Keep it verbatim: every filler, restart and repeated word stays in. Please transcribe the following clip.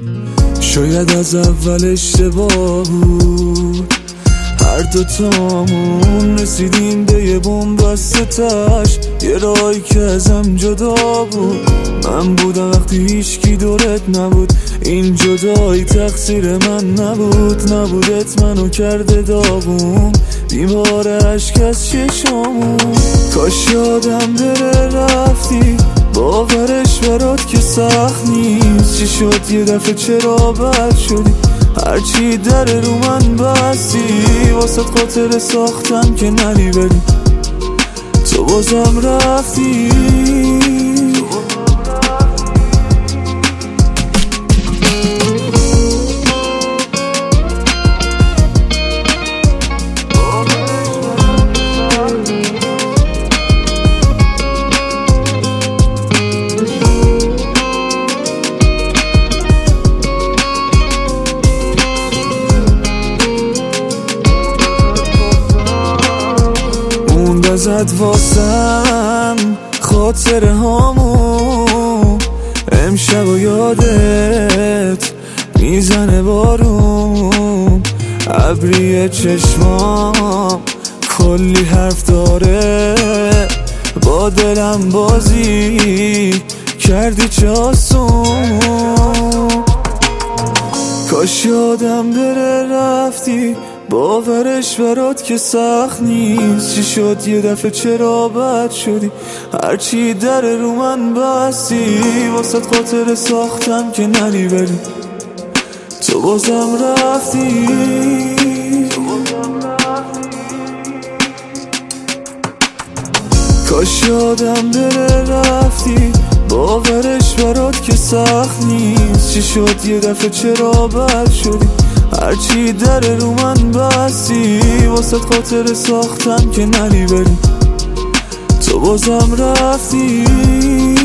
شاید از اول اشتباه بود، هر دوتامون رسیدیم به یه بنبست تاش، یه راهی که ازم جدا بود. من بودم وقتی هیچکی دورت نبود، این جدایی تقصیر من نبود. نبودت منو کرده داغون، بیمار عشق از چشامون. کاش یادم بره رفتی، باورش برات که سخت نیست. چی شد یه دفعه چرا بد شدی، هرچی در رو من بستی. واسه خاطر ساختم که نری بری، تو بازم رفتی. ازت واسم خاطره هامو، امشب و یادت میزنه بارون. ابری چشمام کلی حرف داره، با دلم بازی کردی چه آسون. کاش یادم بره رفتی، باورش برات که سخت نیست. چی شد یه دفعه چرا بد شدی، هرچی در رو من بستی. واسه خاطر ساختم که نری بری، تو بازم رفتی. کاش یادم بره رفتی، باورش برات که سخت نیست. چی شد یه دفعه چرا بد شدی، هرچی در رو من بستی. واسه خاطر ساختم که نری بری، تو بازم رفتی.